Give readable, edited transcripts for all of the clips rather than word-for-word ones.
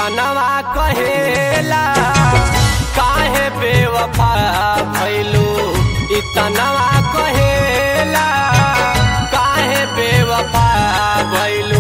तनवा कहेला काहे बेवफा भइलू। इ तनवा कहेला काहे बेवफा भइलू।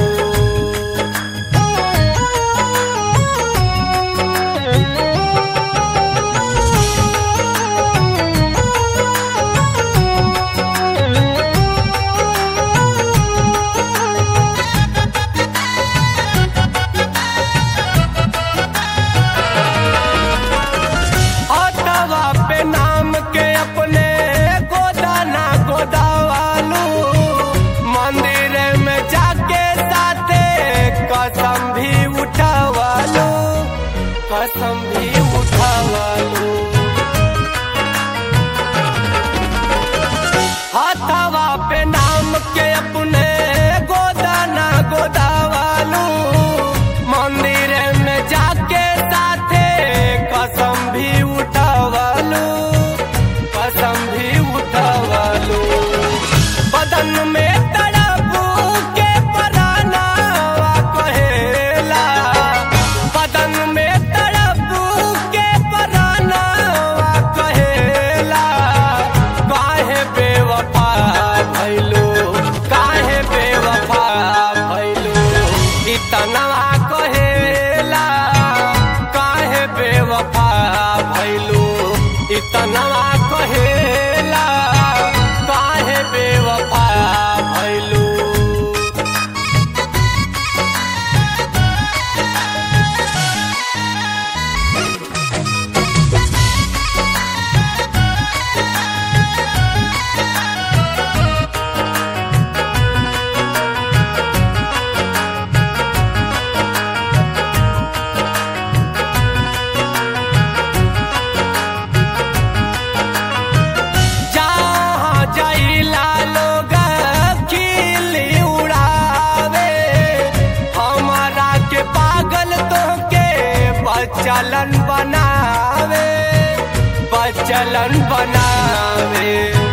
कसम भी उठावलू हाथवा पे नाम के अपने गोदाना गोदावलू। मंदिर में जाके साथे कसम भी उठावलू कसम भी उठावलू। बदन में तड़पू के पराना कहेला बदन में तनवा कहेला काहे बेवफा भइलू। इ तनवा कहेला काहे बेवफा भइलू। बचलन बनावे बचलन बनावे।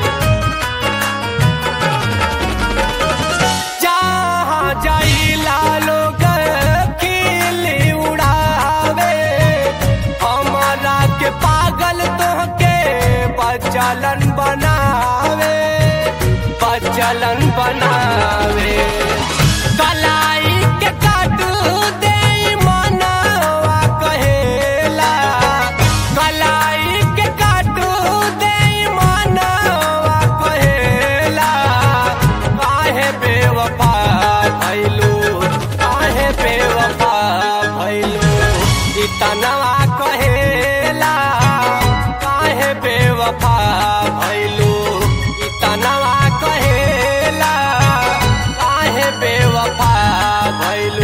जहाँ जाइला लोग खिल्ली उड़ावे हमारा के पागल तोहके बचलन बनावे बचलन बनावे। कलाई के काटू दे मनवा कहेला कलाई के काटू दे मनवा कहेला काहे बेवफा भइलू काहे बेवफा भइलू। इ तनवा कहेला काहे बेवफा भइलू। इ तनवा कहेला काहे बेवफा भइलू।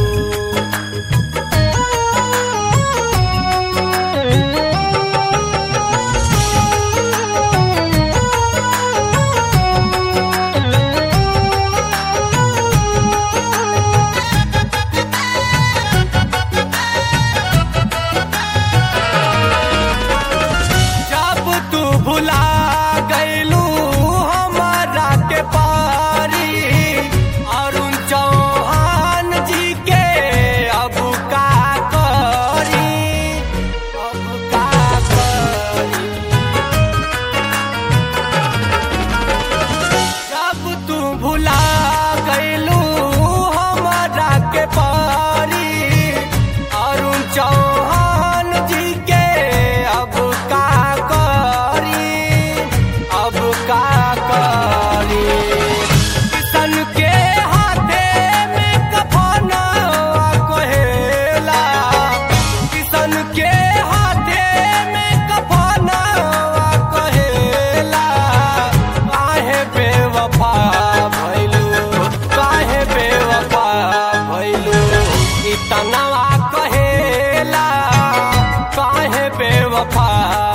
जब तू भुला गइलू हमारा के पारी अरुण चौहान जी के अब का करी अब का करी। जब तू भुला गइलू हमारा के पारी अरुण चौहान जी के अब का करी अब का करी। किसन के हाथे में कफनवा कहेला किसन के हाथे में कफनवा कहेला काहे बेवफा भइलू काहे बेवफा भइलू। इ तनवा कहेला काहे बेवफा